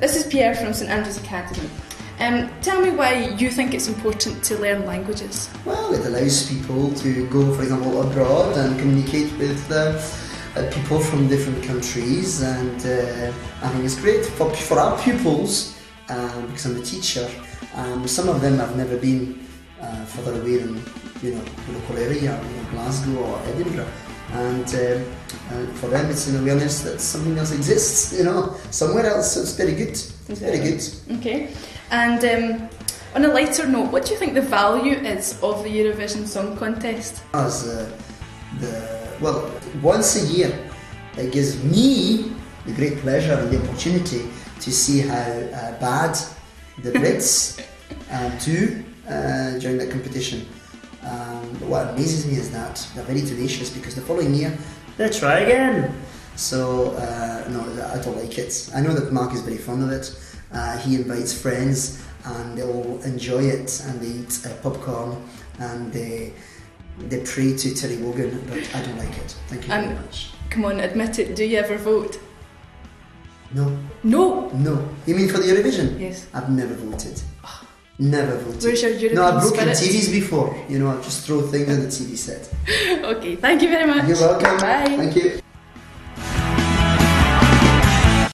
This is Pierre from St Andrews Academy. Tell me why you think it's important to learn languages. Well, it allows people to go, for example, abroad and communicate with people from different countries, and I think it's great for our pupils, because I'm a teacher. Some of them have never been further away than the local area, Glasgow or Edinburgh, and for them it's an awareness that something else exists, somewhere else. So it's very good. It's very good. Okay, and on a lighter note, what do you think the value is of the Eurovision Song Contest? As once a year, it gives me the great pleasure and the opportunity to see how bad the Brits do during that competition. But what amazes me is that they're very tenacious, because the following year they'll try again. So no, I don't like it. I know that Mark is very fond of it. He invites friends and they all enjoy it, and they eat popcorn and they pray to Terry Wogan, but I don't like it. Thank you very much. Come on, admit it, do you ever vote? No. No? No. You mean for the Eurovision? Yes. I've never voted. Never voted. Where's your Eurovision No, I've broken spirit? TVs before. I've just thrown things on the TV set. Okay, thank you very much. You're welcome. Bye. Thank you.